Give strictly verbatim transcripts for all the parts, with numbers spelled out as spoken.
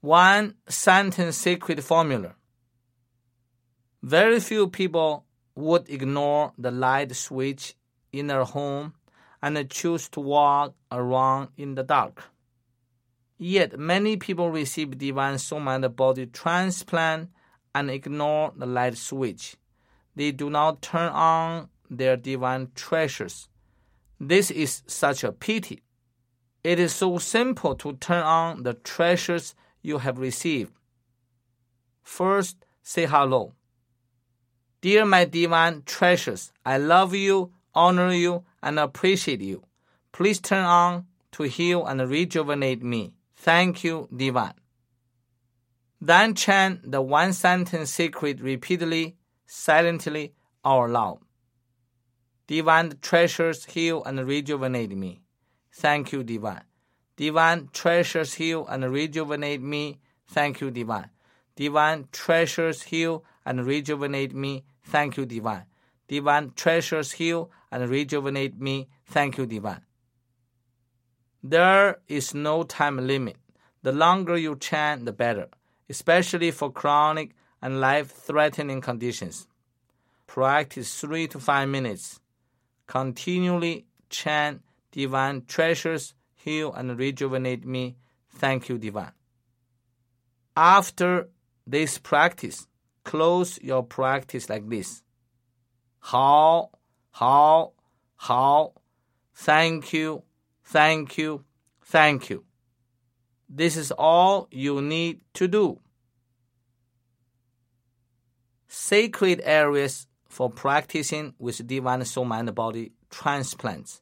One sentence secret formula. Very few people would ignore the light switch in their home and choose to walk around in the dark. Yet many people receive divine soul mind body transplant and ignore the light switch. They do not turn on their divine treasures. This is such a pity. It is so simple to turn on the treasures you have received. First, say hello. Dear my divine treasures, I love you, honor you, and appreciate you. Please turn on to heal and rejuvenate me. Thank you, divine. Then chant the one sentence secret repeatedly, silently, or loud. Divine treasures heal and rejuvenate me. Thank you, divine. Divine treasures heal and rejuvenate me. Thank you, divine. Divine treasures heal and rejuvenate me. Thank you, divine. Divine treasures heal and rejuvenate me. Thank you, divine. There is no time limit. The longer you chant, the better, especially for chronic and life-threatening conditions. Practice three to five minutes. Continually chant divine treasures, heal and rejuvenate me. Thank you, divine. After this practice, close your practice like this. 好,好,好. Thank you, thank you, thank you. This is all you need to do. Sacred areas for practicing with divine soul mind body transplants.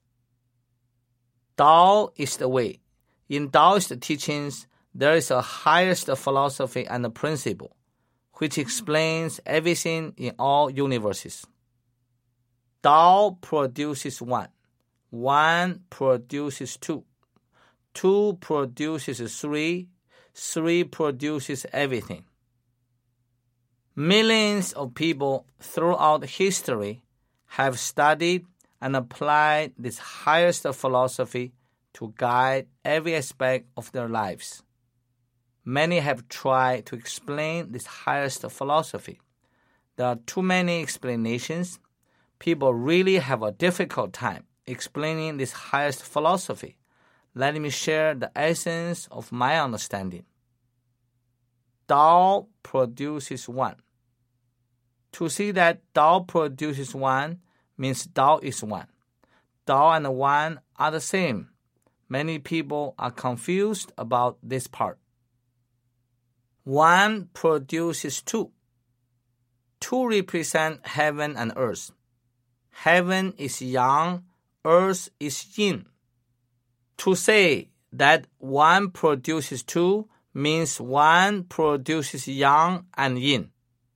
Tao is the way. In Taoist teachings, there is a highest philosophy and principle, which explains everything in all universes. Tao produces one. One produces two. Two produces three. Three produces everything. Millions of people throughout history have studied and applied this highest philosophy to guide every aspect of their lives. Many have tried to explain this highest philosophy. There are too many explanations. People really have a difficult time explaining this highest philosophy. Let me share the essence of my understanding. Tao produces one. To see that Tao produces one means Tao is one. Tao and one are the same. Many people are confused about this part. One produces two. Two represent heaven and earth. Heaven is yang, earth is yin. To say that one produces two means one produces yang and yin.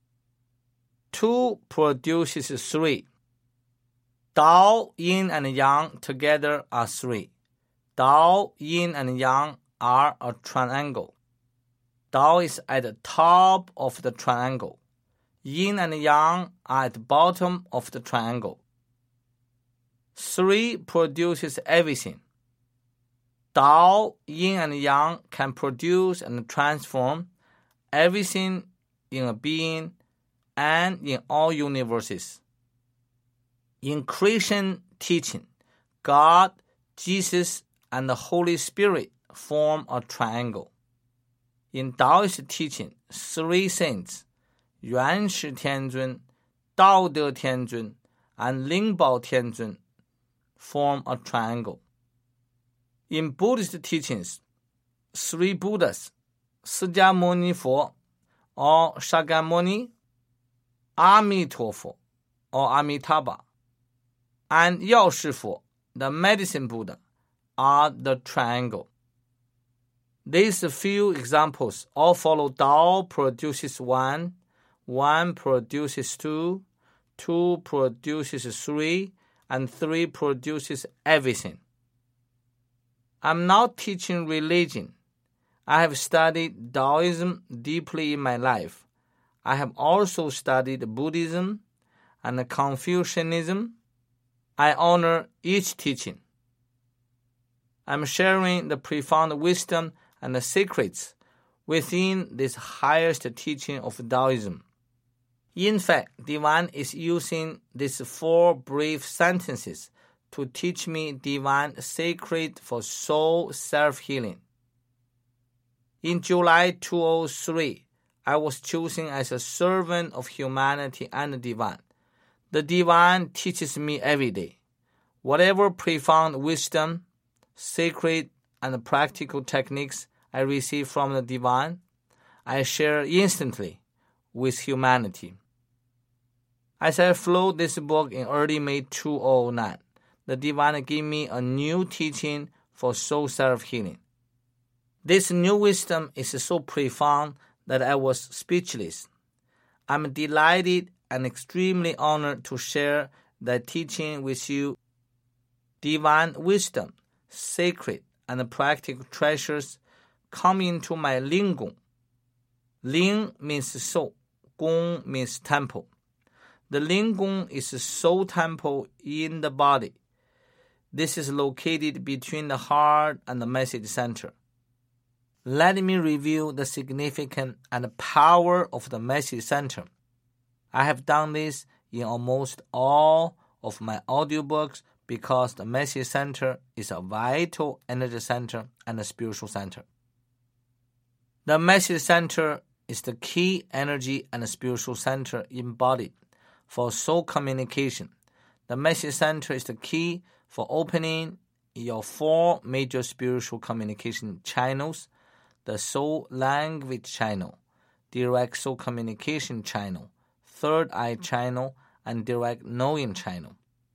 Two produces three. Tao, yin, and yang together are three. Tao, yin, and yang are a triangle. Tao is at the top of the triangle. Yin and yang are at the bottom of the triangle. Three produces everything. Tao, yin, and yang can produce and transform everything in a being and in all universes. In Christian teaching, God, Jesus, and the Holy Spirit form a triangle. In Taoist teaching, three saints, Yuan Shi Tianzun, Dao De Tianzun, and Ling Bao Tianzun, form a triangle. In Buddhist teachings, three Buddhas,释迦牟尼Fo or Shakyamuni, Amitofo or Amitabha, and Yao Shifu, the medicine Buddha, are the triangle. These few examples all follow Tao produces one, one produces two, two produces three, and three produces everything. I'm not teaching religion. I have studied Taoism deeply in my life. I have also studied Buddhism and Confucianism. I honor each teaching. I'm sharing the profound wisdom and the secrets within this highest teaching of Taoism. In fact, Divine is using these four brief sentences to teach me Divine secret for soul self-healing. In July two thousand three, I was chosen as a servant of humanity and the Divine. The Divine teaches me every day. Whatever profound wisdom, secret, and practical techniques I receive from the Divine, I share instantly with humanity. As I wrote this book in early May two thousand nine, the Divine gave me a new teaching for soul self-healing. This new wisdom is so profound that I was speechless. I'm delighted and extremely honored to share that teaching with you. Divine wisdom, sacred and practical treasures come into my Ling Gong. Ling means soul, Gong means temple. The Ling Gong is a soul temple in the body. This is located between the heart and the message center. Let me review the significance and power of the message center. I have done this in almost all of my audiobooks because the message center is a vital energy center and a spiritual center. The message center is the key energy and spiritual center embodied for soul communication. The message center is the key for opening your four major spiritual communication channels: the soul language channel, direct soul communication channel, third eye channel, and direct knowing channel.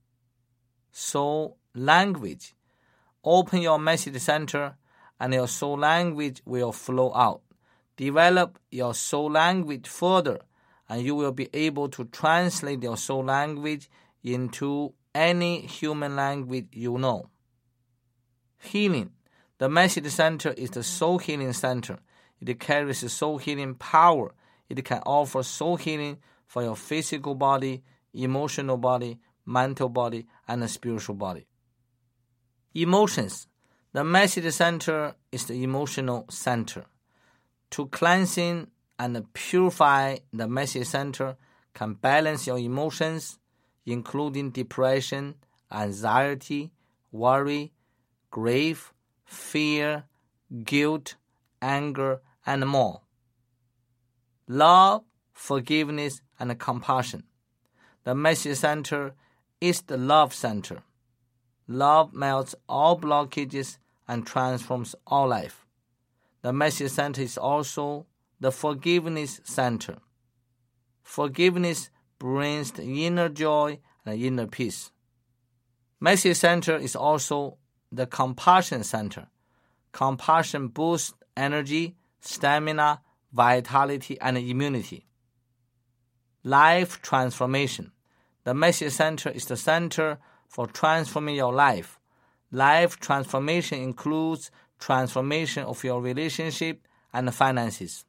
Soul language. Open your message center and your soul language will flow out. Develop your soul language further and you will be able to translate your soul language into any human language you know. Healing. The message center is the soul healing center. It carries soul healing power. It can offer soul healing for your physical body, emotional body, mental body, and spiritual body. Emotions. The message center is the emotional center. To cleansing and purify the message center can balance your emotions, including depression, anxiety, worry, grief, fear, guilt, anger, and more. Love, forgiveness, and compassion. The message center is the love center. Love melts all blockages and transforms all life. The message center is also the forgiveness center. Forgiveness brings the inner joy and inner peace. Message center is also the compassion center. Compassion boosts energy, stamina, vitality, and immunity. Life transformation. The message center is the center for transforming your life. Life transformation includes transformation of your relationship and finances.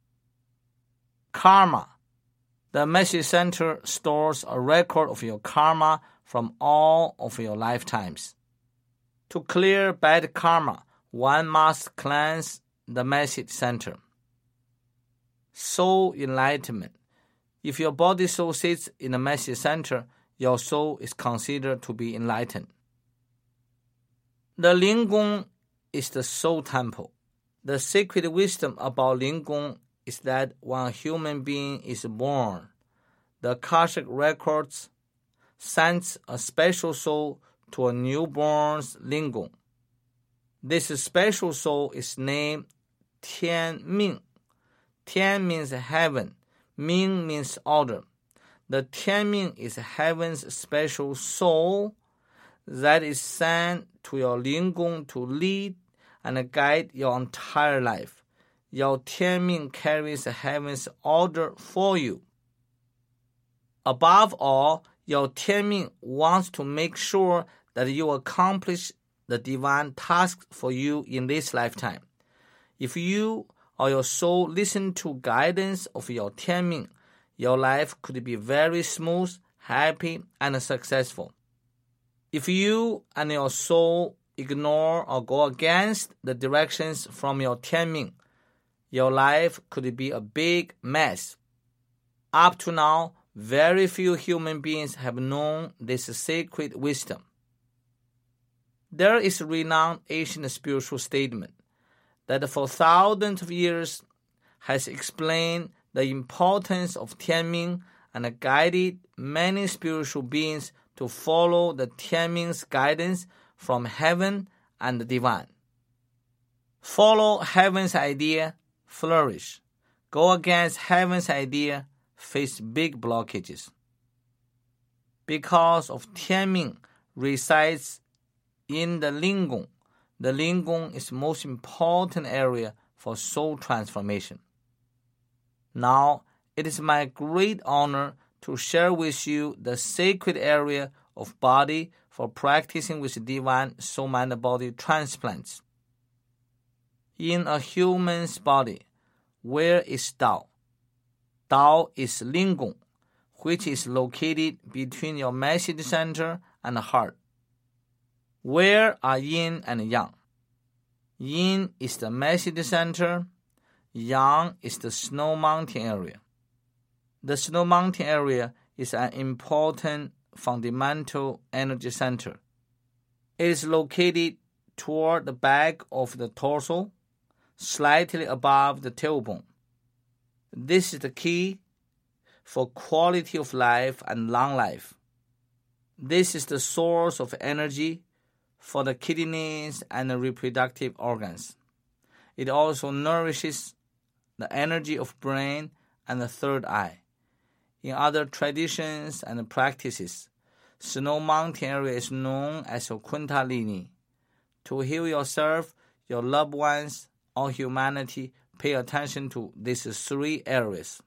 Karma. The message center stores a record of your karma from all of your lifetimes. To clear bad karma, one must cleanse the message center. Soul enlightenment. If your body soul sits in the message center, your soul is considered to be enlightened. The Ling Gong is the soul temple. The secret wisdom about Ling Gong is that when a human being is born, the Akashic records sends a special soul to a newborn's Ling Gong. This special soul is named Tian Ming. Tian means heaven. Ming means order. The Tian Ming is heaven's special soul that is sent to your Ling Gong to lead and guide your entire life. Your Tian Ming carries heaven's order for you. Above all, your Tian Ming wants to make sure that you accomplish the divine task for you in this lifetime. If you or your soul listen to guidance of your Tian Ming, your life could be very smooth, happy, and successful. If you and your soul ignore or go against the directions from your Tian Ming, your life could be a big mess. Up to now, very few human beings have known this sacred wisdom. There is a renowned ancient spiritual statement that for thousands of years has explained the importance of Tianming and guided many spiritual beings to follow the Tianming's guidance from heaven and the divine. Follow heaven's idea, flourish. Go against heaven's idea, face big blockages. Because of Tianming resides in the Lingong, the Lingong is the most important area for soul transformation. Now, it is my great honor to share with you the sacred area of body for practicing with divine soul-mind-body transplants. In a human's body, where is Tao? Tao is Lingong, which is located between your message center and the heart. Where are yin and yang? Yin is the message center. Yang is the snow mountain area. The snow mountain area is an important fundamental energy center. It is located toward the back of the torso, slightly above the tailbone. This is the key for quality of life and long life. This is the source of energy for the kidneys and the reproductive organs. It also nourishes the energy of brain and the third eye. In other traditions and practices, Snow Mountain area is known as your Kundalini. To heal yourself, your loved ones, or humanity, pay attention to these three areas.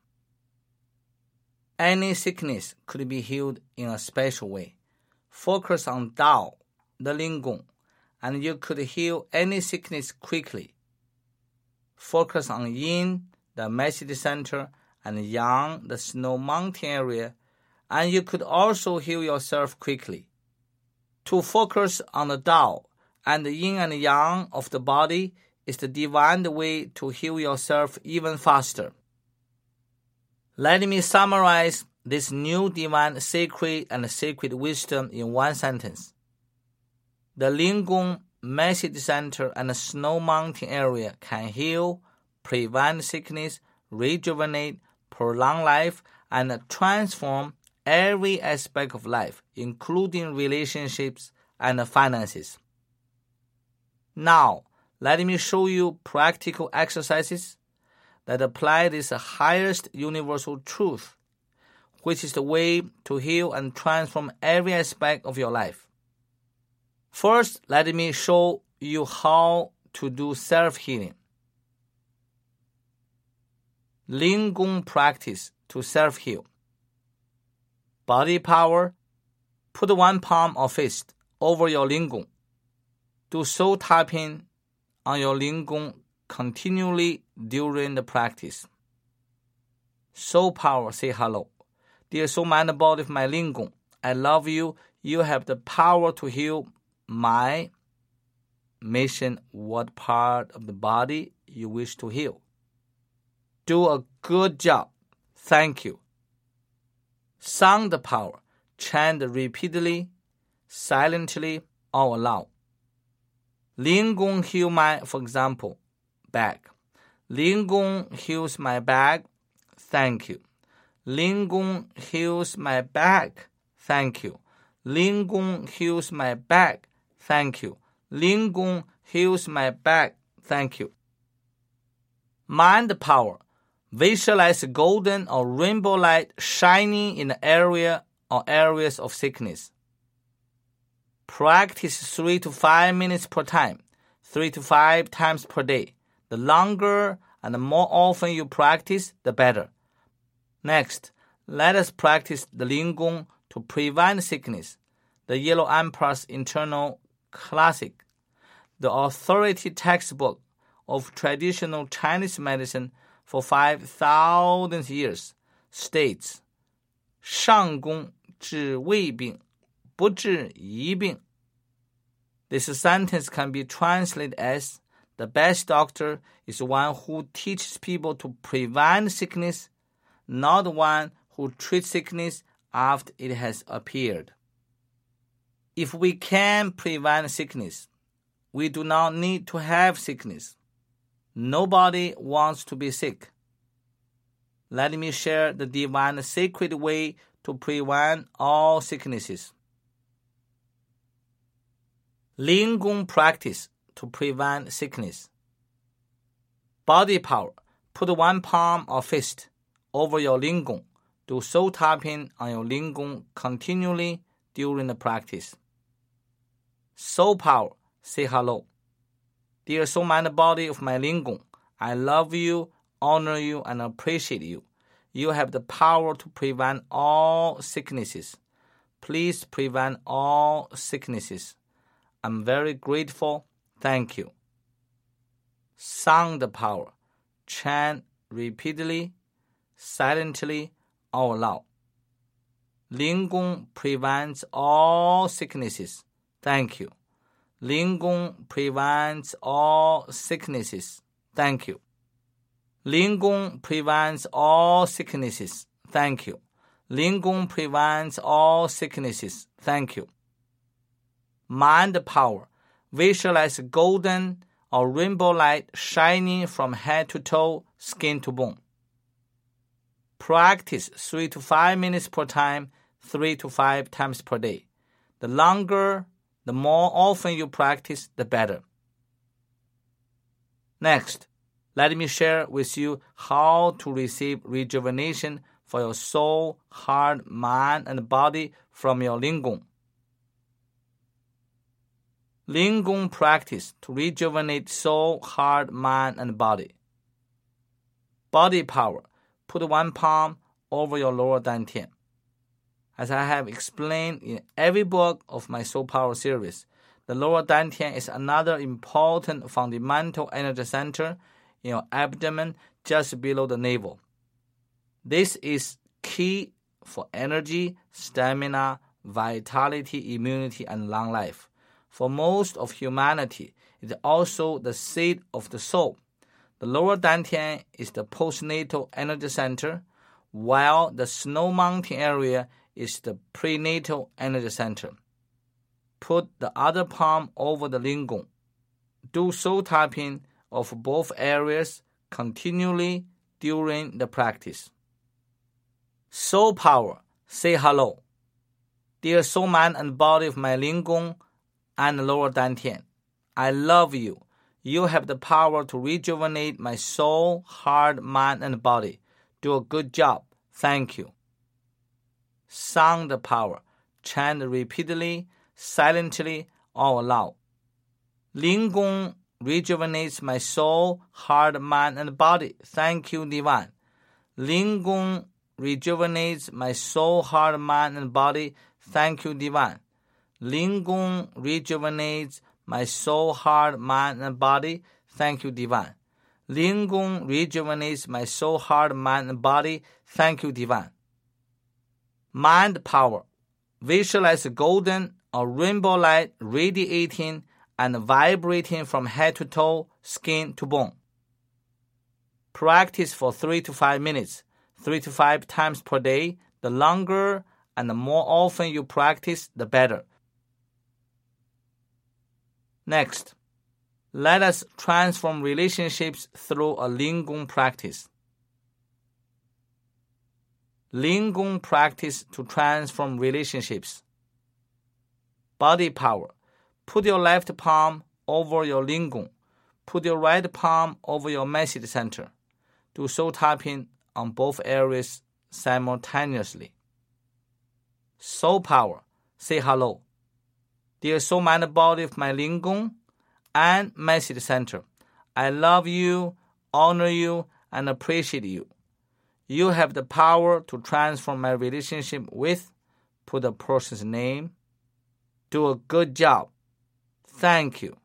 Any sickness could be healed in a special way. Focus on Tao, the Lingong, and you could heal any sickness quickly. Focus on Yin, the message center, and Yang, the snow mountain area, and you could also heal yourself quickly. To focus on the Tao and the Yin and Yang of the body is the divine way to heal yourself even faster. Let me summarize this new divine sacred and sacred wisdom in one sentence. The Lingong message center and the snow mountain area can heal, prevent sickness, rejuvenate, prolong life, and transform every aspect of life, including relationships and finances. Now, let me show you practical exercises that apply this highest universal truth, which is the way to heal and transform every aspect of your life. First, let me show you how to do self-healing. Lingong practice to self-heal. Body power. Put one palm or fist over your Lingong. Do soul tapping on your Lingong continually during the practice. Soul power, say hello. Dear soul, mind, body of my Lingong, I love you. You have the power to heal my mission. What part of the body you wish to heal? Do a good job. Thank you. Sound the power. Chant repeatedly, silently, or aloud. Lingong heal my, for example, back. Lingong heals my back. Thank you. Lingong heals my back. Thank you. Lingong heals my back. Thank you. Lingong heals my back. Thank you. Mind power. Visualize golden or rainbow light shining in the area or areas of sickness. Practice three to five minutes per time, three to five times per day. The longer and the more often you practice, the better. Next, let us practice the Lingong to prevent sickness. The Yellow Emperor's Internal Classic, the authority textbook of traditional Chinese medicine for five thousand years, states, 上功治未病，不治已病. This sentence can be translated as, The best doctor is one who teaches people to prevent sickness, not one who treats sickness after it has appeared. If we can prevent sickness, we do not need to have sickness. Nobody wants to be sick. Let me share the divine sacred way to prevent all sicknesses. Lingong practice to prevent sickness. Body power. Put one palm or fist over your lingong. Do soul tapping on your lingong continually during the practice. Soul power. Say hello. Dear soul, mind, body of my lingong, I love you, honor you, and appreciate you. You have the power to prevent all sicknesses. Please prevent all sicknesses. I'm very grateful. Thank you. Sound power. Chant repeatedly, silently, or loud. Lingong prevents all sicknesses. Thank you. Lingong prevents all sicknesses. Thank you. Lingong prevents all sicknesses. Thank you. Lingong prevents all sicknesses. Thank you. Mind power. Visualize golden or rainbow light shining from head to toe, skin to bone. Practice three to five minutes per time, three to five times per day. The longer, the more often you practice, the better. Next, let me share with you how to receive rejuvenation for your soul, heart, mind, and body from your lingong. Lingong practice to rejuvenate soul, heart, mind, and body. Body power. Put one palm over your lower dantian. As I have explained in every book of my Soul Power series, the lower dantian is another important fundamental energy center in your abdomen just below the navel. This is key for energy, stamina, vitality, immunity, and long life. For most of humanity, it is also the seat of the soul. The lower dantian is the postnatal energy center, while the snow mountain area is the prenatal energy center. Put the other palm over the lingong. Do soul tapping of both areas continually during the practice. Soul power. Say hello. Dear soul, mind, and body of my lingong and lower dantian, I love you. You have the power to rejuvenate my soul, heart, mind, and body. Do a good job. Thank you. Sound power. Chant repeatedly, silently, or loud. Lingong rejuvenates my soul, heart, mind, and body. Thank you, Divine. Lingong rejuvenates my soul, heart, mind, and body. Thank you, Divine. Lingong rejuvenates my soul, heart, mind, and body. Thank you, Divine. Lingong rejuvenates my soul, heart, mind, and body. Thank you, Divine. Mind power. Visualize golden or rainbow light radiating and vibrating from head to toe, skin to bone. Practice for three to five minutes, three to five times per day. The longer and the more often you practice, the better. Next, let us transform relationships through a Lingong practice. Lingong practice to transform relationships. Body power. Put your left palm over your lingong. Put your right palm over your message center. Do soul tapping on both areas simultaneously. Soul power. Say hello. Dear soul, mind, body of my lingong and message center, I love you, honor you, and appreciate you. You have the power to transform my relationship with, put a person's name, do a good job. Thank you.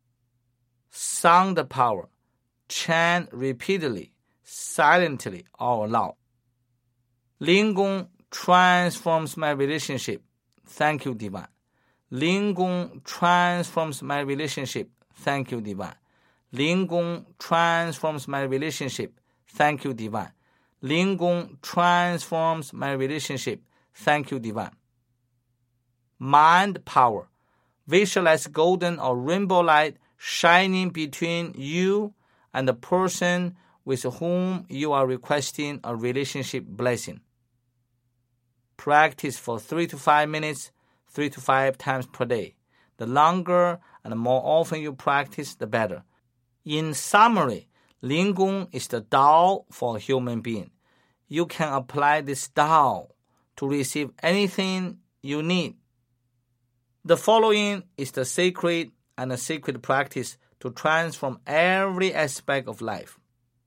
Sound power. Chant repeatedly, silently, or loud. Lingong transforms my relationship. Thank you, Divine. Lingong transforms my relationship. Thank you, Divine. 灵功 transforms my relationship. Thank you, Divine. 灵功 transforms my relationship. Thank you, Divine. Mind power. Visualize golden or rainbow light shining between you and the person with whom you are requesting a relationship blessing. Practice for three to five minutes, three to five times per day. The longer and the more often you practice, the better. In summary, 灵功 is the Tao for a human being. You can apply this Tao to receive anything you need. The following is the sacred and the sacred practice to transform every aspect of life.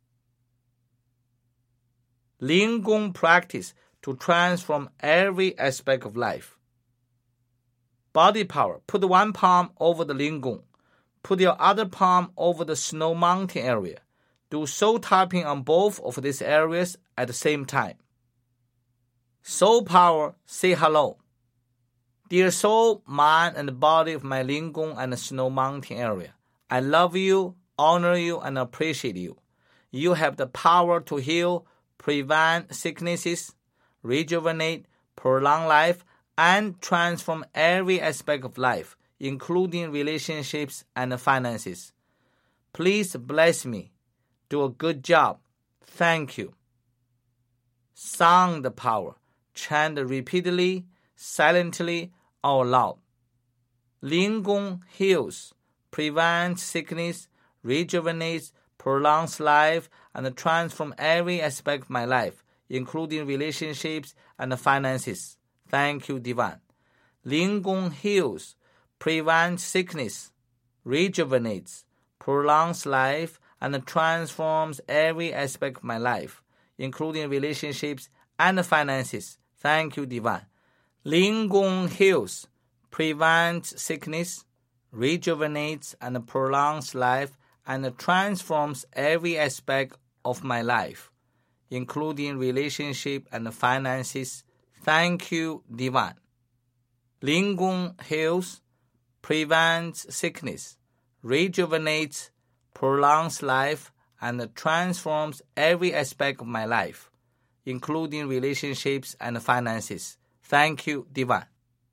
灵功 practice to transform every aspect of life. Body power. Put one palm over the 灵功. Put your other palm over the snow mountain area. Do soul tapping on both of these areas at the same time. Soul power, say hello. Dear soul, mind, and body of my 灵功 and the snow mountain area, I love you, honor you, and appreciate you. You have the power to heal, prevent sicknesses, rejuvenate, prolong life, and transform every aspect of life, including relationships and finances. Please bless me. Do a good job. Thank you. Sound power. Chant repeatedly, silently, or loud. 灵功 heals, prevents sickness, rejuvenates, prolongs life, and transforms every aspect of my life, including relationships and finances. Thank you, Divine. 灵功 heals, prevents sickness, rejuvenates, prolongs life, and transforms every aspect of my life, including relationships and finances. Thank you, Divine. 灵功 heals, prevents sickness, rejuvenates, and prolongs life, and transforms every aspect of my life, including relationship and finances. Thank you, Divine. 灵功 heals, prevents sickness, rejuvenates, prolongs life, and transforms every aspect of my life, including relationships and finances. Thank you, Divine.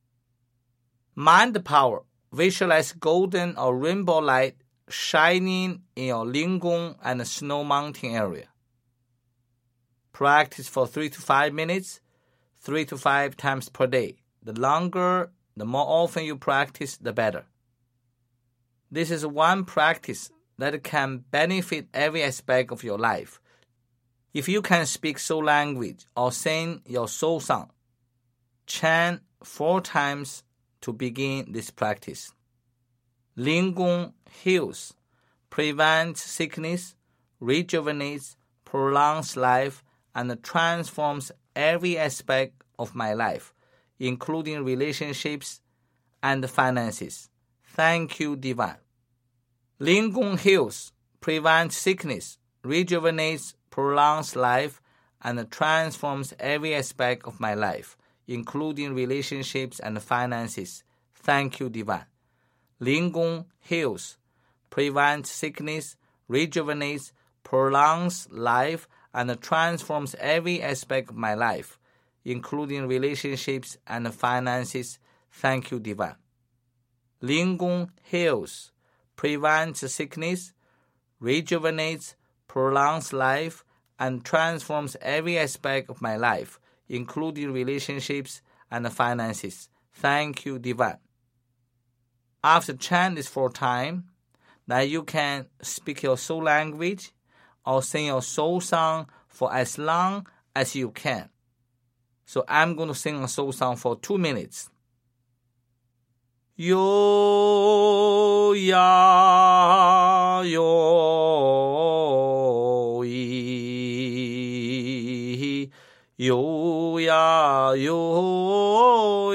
Mind power. Visualize golden or rainbow light shining in your 灵功 and snow mountain area. Practice for three to five minutes, three to five times per day. The longer, the more often you practice, the better. This is one practice that can benefit every aspect of your life. If you can speak soul language or sing your soul song, chant four times to begin this practice. 灵功 heals, prevents sickness, rejuvenates, prolongs life, and transforms every aspect of my life, including relationships and finances. Thank you, Divine. 灵功 heals, prevents sickness, rejuvenates, prolongs life, and transforms every aspect of my life, including relationships and finances. Thank you, Divine. 灵功 heals, prevents sickness, rejuvenates, prolongs life, and transforms every aspect of my life, including relationships and finances. Thank you, Divine. 灵功 heals, prevents sickness, rejuvenates, prolongs life, and transforms every aspect of my life, including relationships and finances. Thank you, Divine. After chant this four times, now you can speak your soul language or sing your soul song for as long as you can. So I'm going to sing a soul song for two minutes. 有呀有咦，有呀有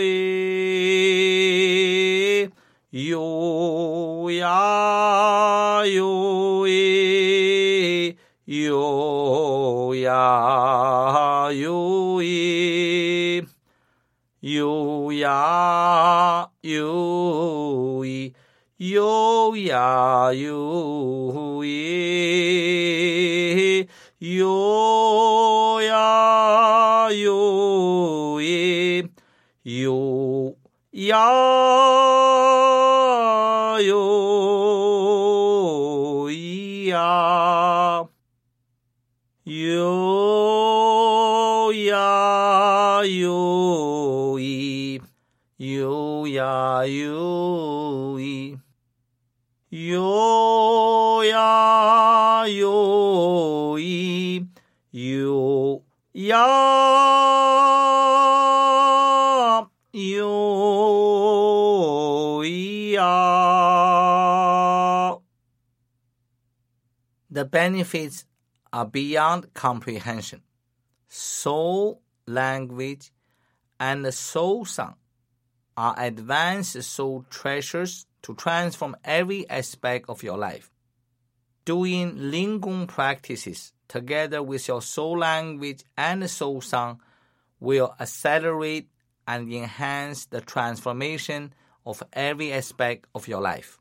咦，有呀有咦，有呀有咦，有呀有咦，有呀有有一，有呀有一，有呀有一呀，有呀有一，有呀有一，有呀有一，有呀有一呀。The benefits are beyond comprehension. Soul language and soul song are advanced soul treasures to transform every aspect of your life. Doing Lingong practices together with your soul language and soul song will accelerate and enhance the transformation of every aspect of your life.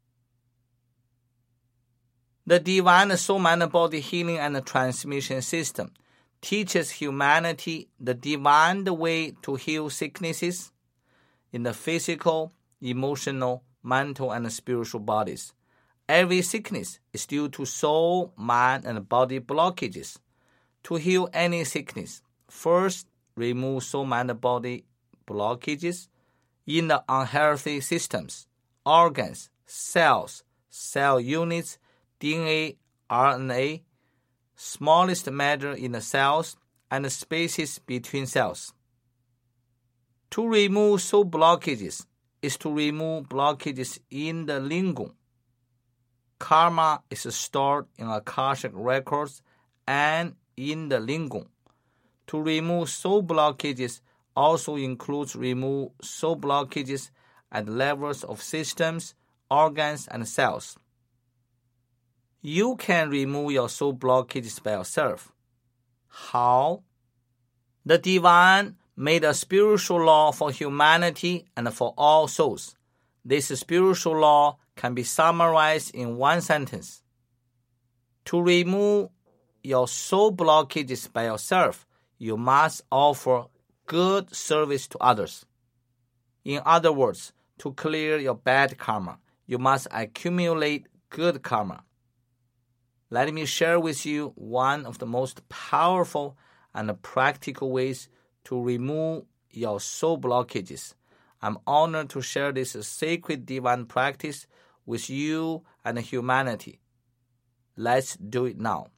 The Divine Soul Mind Body Healing and Transmission System teaches humanity the divine way to heal sicknesses in the physical, emotional, mental, and spiritual bodies. Every sickness is due to soul, mind, and body blockages. To heal any sickness, first remove soul, mind, and body blockages in the unhealthy systems, organs, cells, cell units, D N A, R N A, smallest matter in the cells, and spaces between cells. To remove soul blockages is to remove blockages in the Lingong. Karma is stored in Akashic records and in the Lingong. To remove soul blockages also includes remove soul blockages at levels of systems, organs, and cells. You can remove your soul blockages by yourself. How? The Divine made a spiritual law for humanity and for all souls. This spiritual law can be summarized in one sentence. To remove your soul blockages by yourself, you must offer good service to others. In other words, to clear your bad karma, you must accumulate good karma. Let me share with you one of the most powerful and practical ways to remove your soul blockages. I'm honored to share this sacred divine practice with you and humanity. Let's do it now.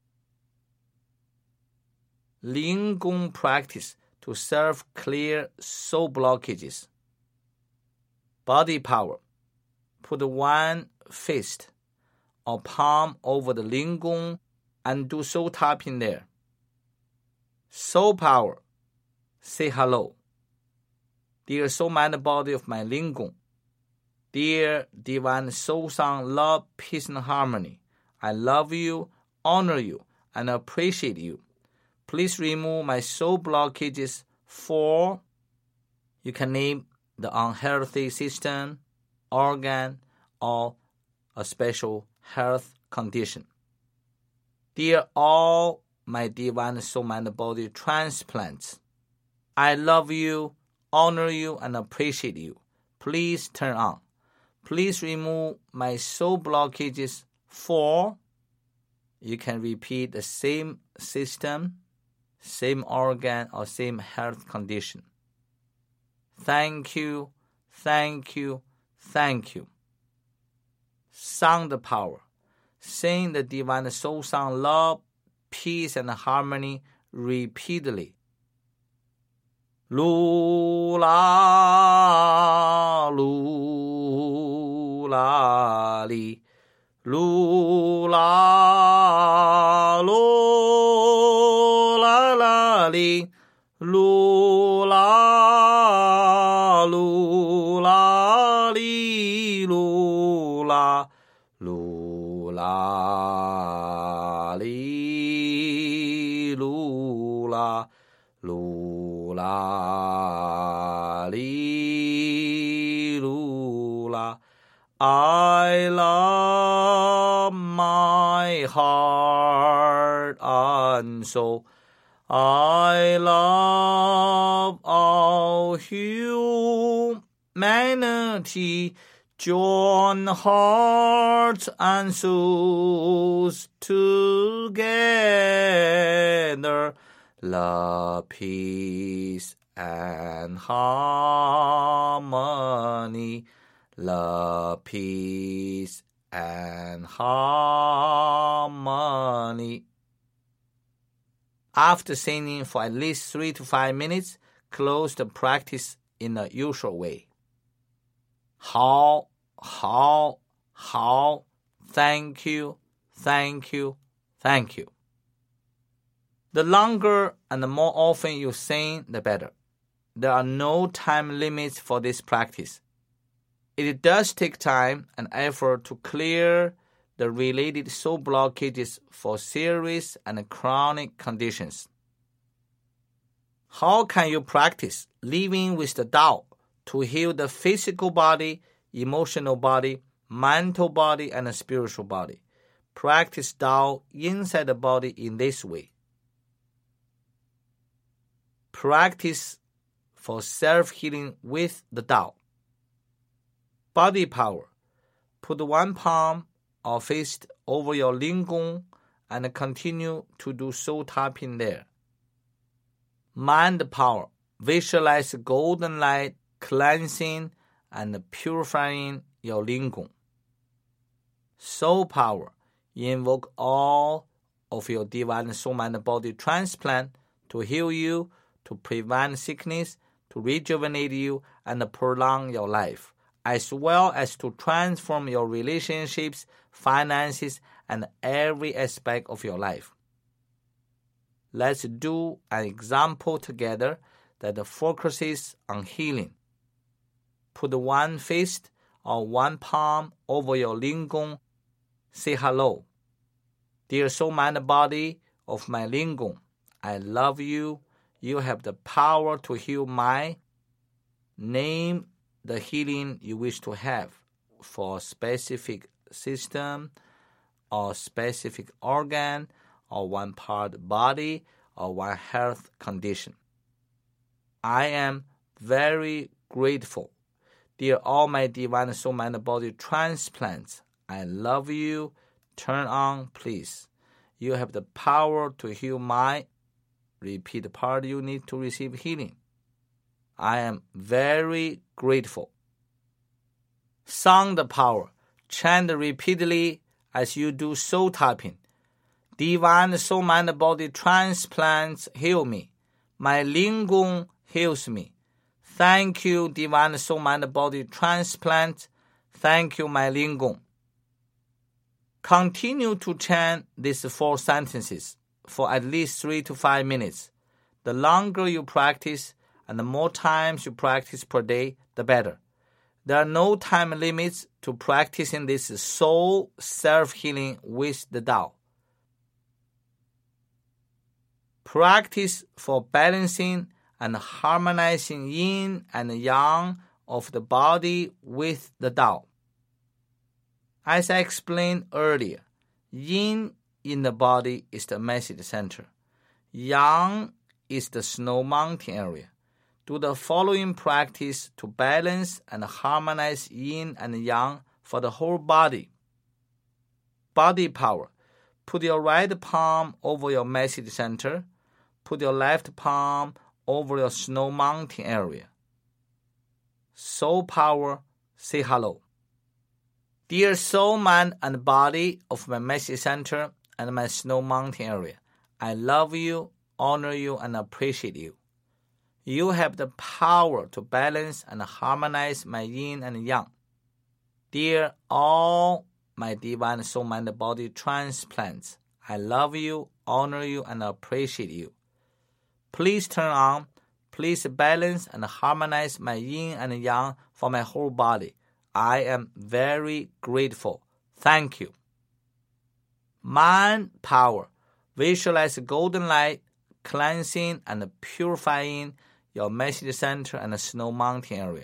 Lingong practice to self-clear soul blockages. Body power. Put one fist or palm over the Lingong and do soul tapping there. Soul power. Say hello. Dear soul mind body of my Lingong. Dear divine soul song, love, peace, and harmony. I love you, honor you, and appreciate you. Please remove my soul blockages for, you can name the unhealthy system, organ, or a special health condition. Dear all my divine soul mind body transplants, I love you, honor you, and appreciate you. Please turn on. Please remove my soul blockages for, you can repeat the same system, same organ, or same health condition. Thank you, thank you, thank you. Sound power. Sing the divine soul song, love, peace, and harmony repeatedly. Lula, lula, li. Lula, lula, la, li. Lula, lula, li. Lula, lula, li. Lula, lula, li. Lula. I love heart and soul. I love all humanity. Join hearts and souls together. Love, peace, and harmony. Love, peace, and harmony. After singing for at least three to five minutes, close the practice in the usual way. 好,好,好, thank you, thank you, thank you. The longer and the more often you sing, the better. There are no time limits for this practice. It does take time and effort to clear the related soul blockages for serious and chronic conditions. How can you practice living with the Tao to heal the physical body, emotional body, mental body, and the spiritual body? Practice Tao inside the body in this way. Practice for self-healing with the Tao. Body power. Put one palm or fist over your lingong and continue to do soul tapping there. Mind power. Visualize golden light cleansing and purifying your lingong. Soul power. Invoke all of your divine soul mind body transplant to heal you, to prevent sickness, to rejuvenate you, and prolong your life, as well as to transform your relationships, finances, and every aspect of your life. Let's do an example together that focuses on healing. Put one fist or one palm over your lingong. Say hello. Dear soul, mind, body of my lingong, I love you. You have the power to heal my. Name the healing you wish to have for a specific system or specific organ or one part body or one health condition. I am very grateful. Dear all my divine soul, mind, body transplants, I love you. Turn on, please. You have the power to heal my. Repeat the part you need to receive healing. I am very grateful. Sound the power. Chant repeatedly as you do soul tapping. Divine soul mind body transplants heal me. My lingong heals me. Thank you, divine soul mind body transplant. Thank you, my lingong. Continue to chant these four sentences for at least three to five minutes. The longer you practice and the more times you practice per day, the better. There are no time limits to practicing this soul self-healing with the Tao. Practice for balancing and harmonizing yin and yang of the body with the Tao. As I explained earlier, yin in the body is the message center. Yang is the snow mountain area. Do the following practice to balance and harmonize yin and yang for the whole body. Body power. Put your right palm over your message center. Put your left palm over your snow mountain area. Soul power. Say hello. Dear soul, mind, and body of my message center and my snow mountain area, I love you, honor you, and appreciate you. You have the power to balance and harmonize my yin and yang. Dear all my divine soul, mind, body transplants, I love you, honor you, and appreciate you. Please turn on, please balance and harmonize my yin and yang for my whole body. I am very grateful. Thank you. Mind power. Visualize golden light cleansing and purifying your message center and the snow mountain area.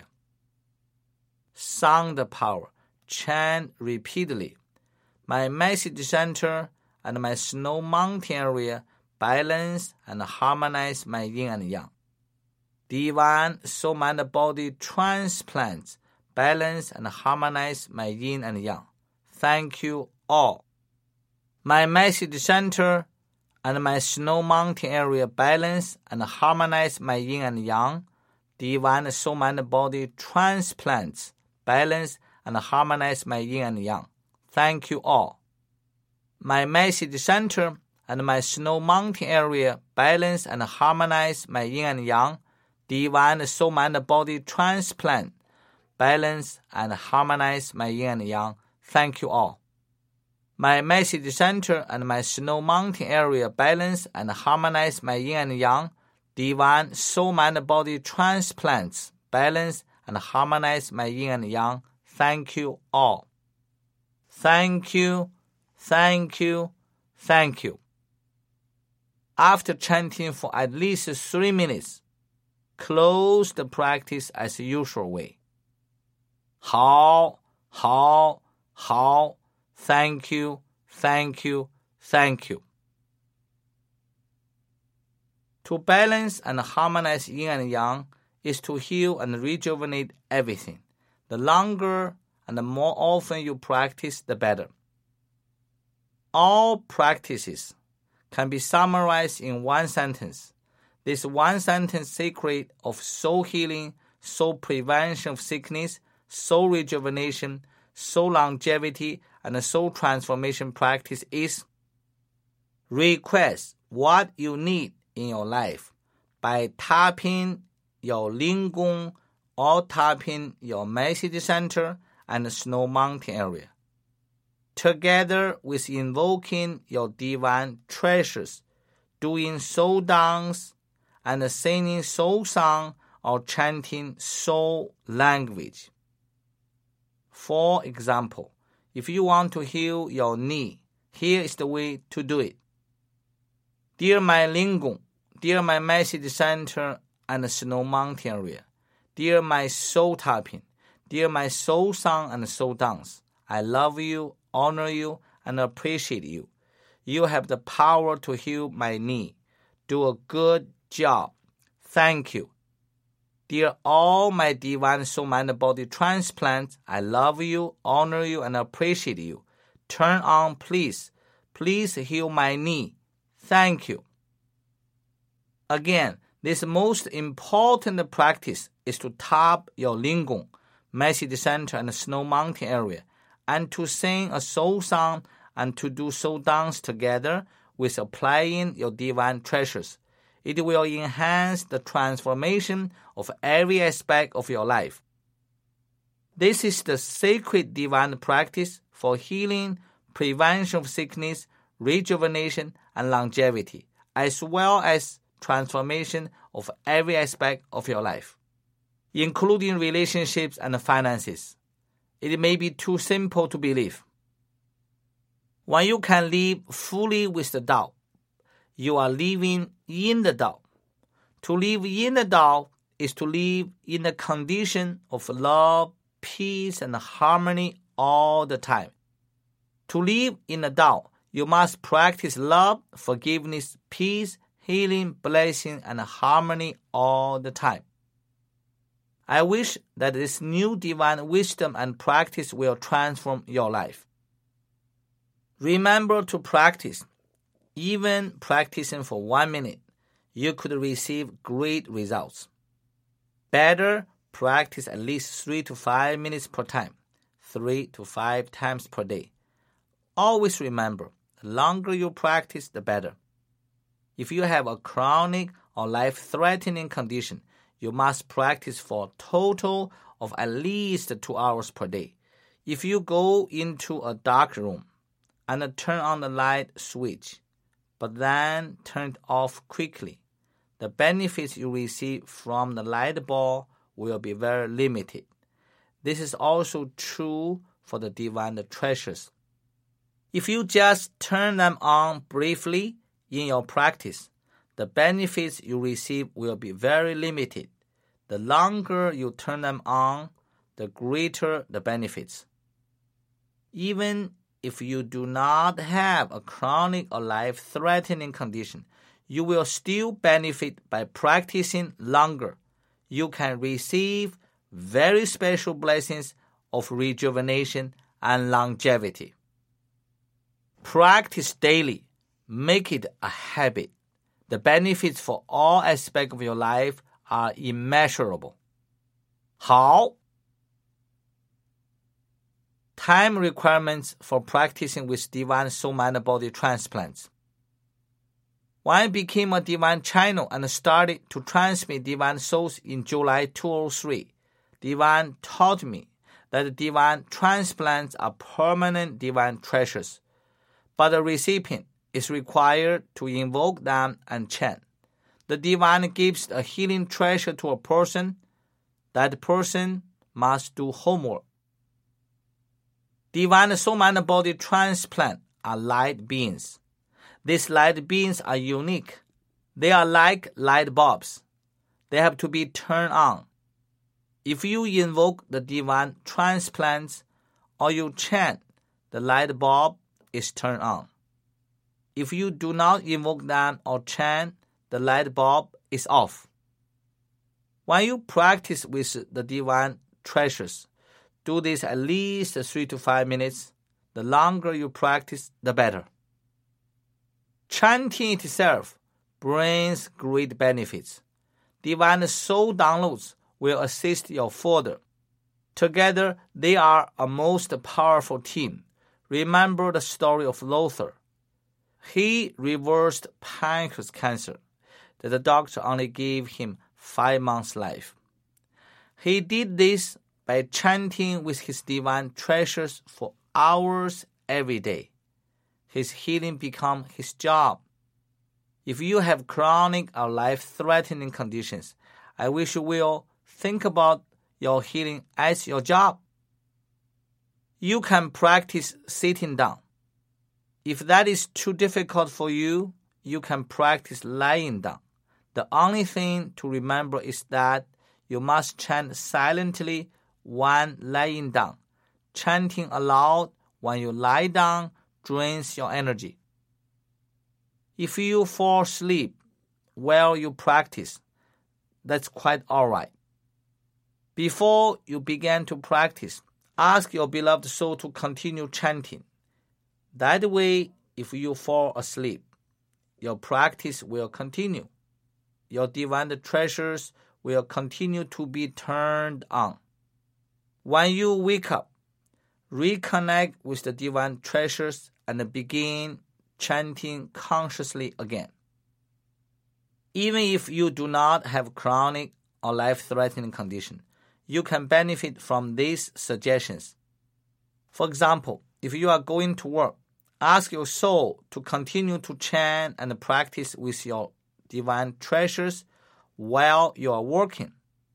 Sound power. Chant repeatedly. My message center and my snow mountain area balance and harmonize my yin and yang. Divine soul mind body transplants balance and harmonize my yin and yang. Thank you all. My message center and my snow mountain area balance and harmonize my yin and yang. Divine soul mind body transplants balance and harmonize my yin and yang. Thank you all. My message center and my snow mountain area balance and harmonize my yin and yang. Divine soul mind body transplant balance and harmonize my yin and yang. Thank you all. My message center and my snow mountain area balance and harmonize my yin and yang. Divine soul mind body transplants balance and harmonize my yin and yang. Thank you all. Thank you, thank you, thank you. After chanting for at least three minutes, close the practice as the usual way. 好,好,好, thank you, thank you, thank you. To balance and harmonize yin and yang is to heal and rejuvenate everything. The longer and the more often you practice, the better. All practices can be summarized in one sentence. This one sentence secret of soul healing, soul prevention of sickness, soul rejuvenation, soul longevity, and soul transformation practice is: request what you need in your life by tapping your Lingong or tapping your message center and snow mountain area. Together with invoking your divine treasures, doing soul dance, and singing soul song or chanting soul language. For example, if you want to heal your knee, here is the way to do it. Dear my Lingong, dear my message center and snow mountain area, dear my soul tapping, dear my soul song and soul dance, I love you, honor you, and appreciate you. You have the power to heal my knee. Do a good job. Thank you. Dear all my divine soul mind body transplants, I love you, honor you, and appreciate you. Turn on, please. Please heal my knee. Thank you. Again, this most important practice is to tap your Lingong, message center, and snow mountain area, and to sing a soul song and to do soul dance together with applying your divine treasures. It will enhance the transformation of every aspect of your life. This is the sacred divine practice for healing, prevention of sickness, rejuvenation, and longevity, as well as transformation of every aspect of your life, including relationships and finances. It may be too simple to believe. When you can live fully with the Tao, you are living in the Tao. To live in the Tao is to live in the condition of love, peace, and harmony all the time. To live in the Tao, you must practice love, forgiveness, peace, healing, blessing, and harmony all the time. I wish that this new divine wisdom and practice will transform your life. Remember to practice. Even practicing for one minute, you could receive great results. Better practice at least three to five minutes per time, three to five times per day. Always remember, the longer you practice, the better. If you have a chronic or life-threatening condition, you must practice for a total of at least two hours per day. If you go into a dark room and turn on the light switch, but then turn it off quickly, the benefits you receive from the light bulb will be very limited. This is also true for the divine treasures. If you just turn them on briefly in your practice, the benefits you receive will be very limited. The longer you turn them on, the greater the benefits. Even if you do not have a chronic or life-threatening condition, you will still benefit by practicing longer. You can receive very special blessings of rejuvenation and longevity. Practice daily. Make it a habit. The benefits for all aspects of your life are immeasurable. How? Time requirements for practicing with Divine Soul Mind Body transplants. When I became a Divine Channel and started to transmit Divine Souls in July two thousand three, Divine taught me that Divine transplants are permanent Divine treasures, but the recipient is required to invoke them and chant. The Divine gives a healing treasure to a person. That person must do homework. Divine Soul Mind Body transplant are light beings. These light beings are unique. They are like light bulbs. They have to be turned on. If you invoke the Divine transplants or you chant, the light bulb is turned on. If you do not invoke them or chant, the light bulb is off. When you practice with the Divine treasures, do this at least three to five minutes. The longer you practice, the better. Chanting itself brings great benefits. Divine Soul downloads will assist you further. Together, they are a most powerful team. Remember the story of Lothar. He reversed pancreas cancer that the doctor only gave him five months' life. He did this by chanting with his divine treasures for hours every day. His healing became his job. If you have chronic or life-threatening conditions, I wish you will think about your healing as your job. You can practice sitting down. If that is too difficult for you, you can practice lying down. The only thing to remember is that you must chant silently when lying down. Chanting aloud when you lie down drains your energy. If you fall asleep while you practice, that's quite all right. Before you begin to practice, ask your beloved soul to continue chanting. That way, if you fall asleep, your practice will continue. Your divine treasures will continue to be turned on. When you wake up, reconnect with the divine treasures and begin chanting consciously again. Even if you do not have chronic or life-threatening condition, you can benefit from these suggestions. For example, if you are going to work, ask your soul to continue to chant and practice with your divine treasures while you are working.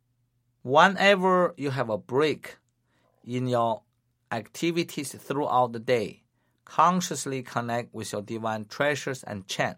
Whenever you have a break in your activities throughout the day, consciously connect with your divine treasures and chant.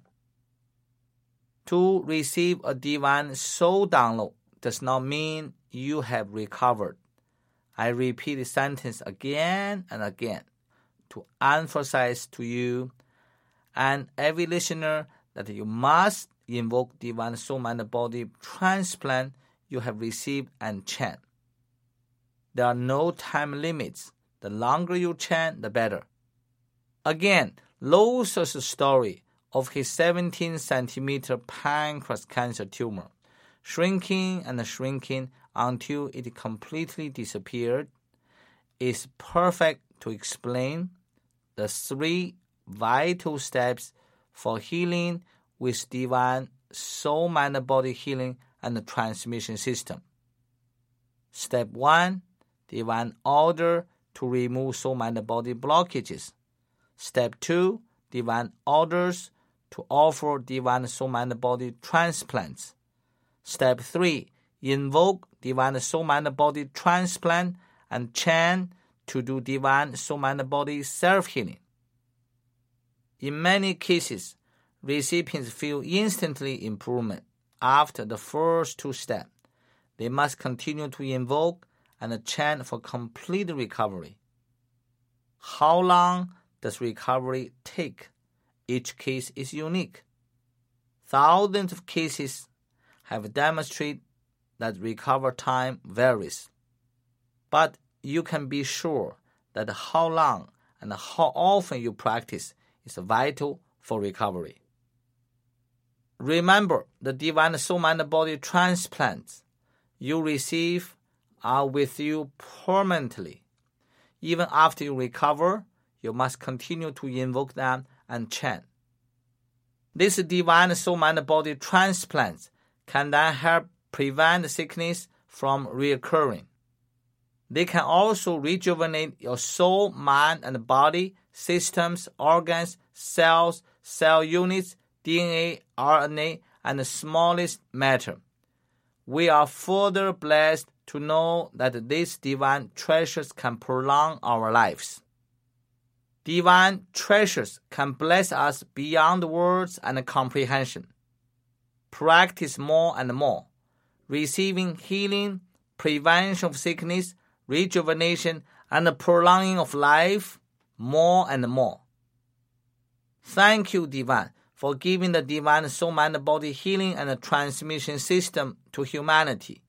To receive a divine soul download does not mean you have recovered. I repeat the sentence again and again to emphasize to you and every listener that you must invoke divine soul mind body transplant you have received and chant. There are no time limits. The longer you chant, the better. Again, Lothar's story of his seventeen centimeter pancreas cancer tumor, shrinking and shrinking until it completely disappeared, is perfect to explain the three vital steps for healing with divine soul mind body healing and the transmission system. Step one, divine order to remove soul mind body blockages. Step two, divine orders to offer divine soul mind body transplants. Step three, invoke divine soul mind body transplant and chant to do divine soul mind body self-healing. In many cases, recipients feel instantly improvement after the first two steps. They must continue to invoke and chant for complete recovery. How long does recovery take? Each case is unique. Thousands of cases have demonstrated that recovery time varies. But you can be sure that how long and how often you practice is vital for recovery. Remember, the divine soul mind body transplants you receive are with you permanently. Even after you recover, you must continue to invoke them and chant. These divine soul mind body transplants can then help prevent sickness from reoccurring. They can also rejuvenate your soul, mind, and body, systems, organs, cells, cell units, D N A, R N A, and the smallest matter. We are further blessed to know that these divine treasures can prolong our lives. Divine treasures can bless us beyond words and comprehension. Practice more and more, receiving healing, prevention of sickness, rejuvenation, and the prolonging of life more and more. Thank you, Divine, for giving the divine soul mind body healing and transmission system to humanity.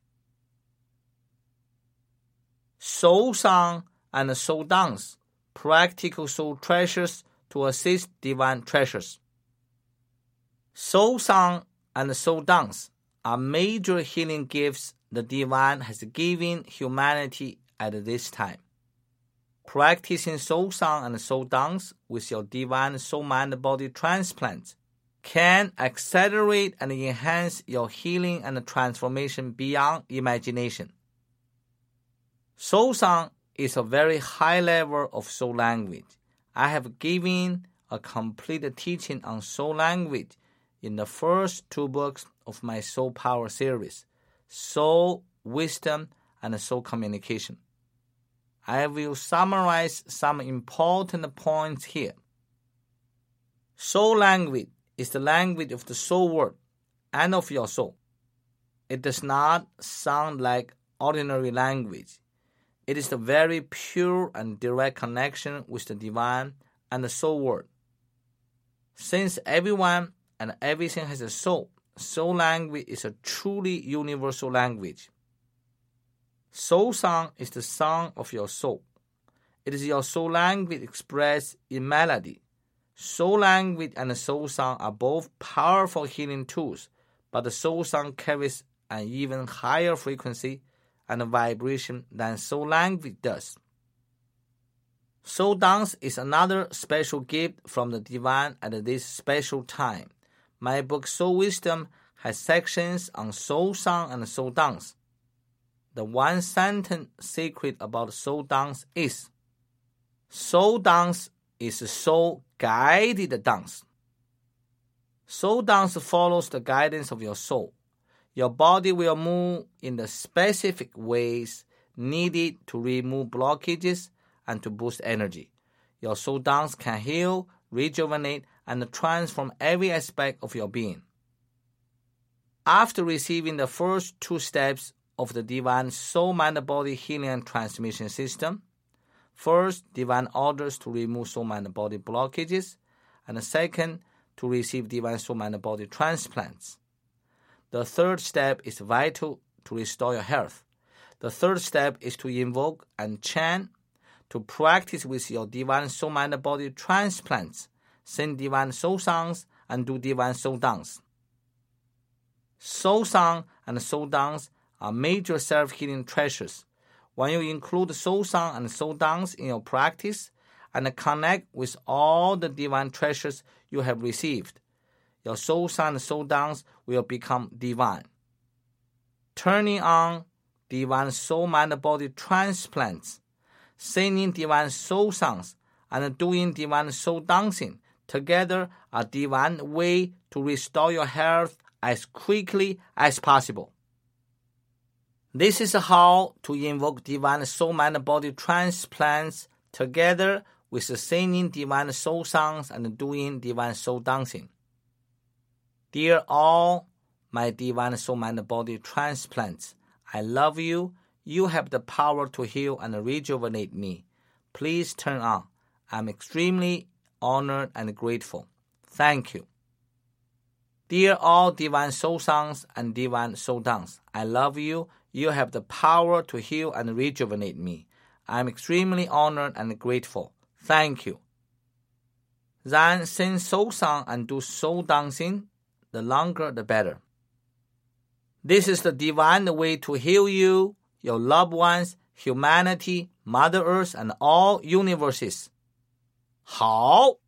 Soul song and soul dance, practical soul treasures to assist divine treasures. Soul song and soul dance are major healing gifts the divine has given humanity at this time. Practicing soul song and soul dance with your divine soul mind body transplants can accelerate and enhance your healing and transformation beyond imagination. Soul song is a very high level of soul language. I have given a complete teaching on soul language in the first two books of my Soul Power series, Soul, Wisdom, and Soul Communication. I will summarize some important points here. Soul language is the language of the soul world and of your soul. It does not sound like ordinary language. It is the very pure and direct connection with the divine and the soul world. Since everyone and everything has a soul, soul language is a truly universal language. Soul song is the song of your soul. It is your soul language expressed in melody. Soul language and soul song are both powerful healing tools, but the soul song carries an even higher frequency and vibration than soul language does. Soul dance is another special gift from the divine at this special time. My book Soul Wisdom has sections on soul song and soul dance. The one sentence secret about soul dance is, soul dance is soul-guided dance. Soul dance follows the guidance of your soul. Your body will move in the specific ways needed to remove blockages and to boost energy. Your soul dance can heal, rejuvenate, and transform every aspect of your being. After receiving the first two steps of the divine soul mind body healing and transmission system, first, divine orders to remove soul mind body blockages, and second, to receive divine soul mind body transplants. The third step is vital to restore your health. The third step is to invoke and chant, to practice with your divine soul mind body transplants, sing divine soul songs, and do divine soul dance. Soul song and soul dance are major self-healing treasures. When you include soul song and soul dance in your practice and connect with all the divine treasures you have received, your soul song and soul dance will become divine. Turning on divine soul mind body transplants, singing divine soul songs, and doing divine soul dancing together are divine way to restore your health as quickly as possible. This is how to invoke divine soul mind body transplants together with singing divine soul songs and doing divine soul dancing. Dear all my divine soul mind body transplants, I love you. You have the power to heal and rejuvenate me. Please turn on I'm extremely honored and grateful. Thank you. Dear all divine soul sons and divine soul dancers, I love you. You have the power to heal and rejuvenate me. I'm extremely honored and grateful. Thank you. Then sing soul song and do soul dancing. The longer, the better. This is the divine way to heal you, your loved ones, humanity, Mother Earth, and all universes. 好。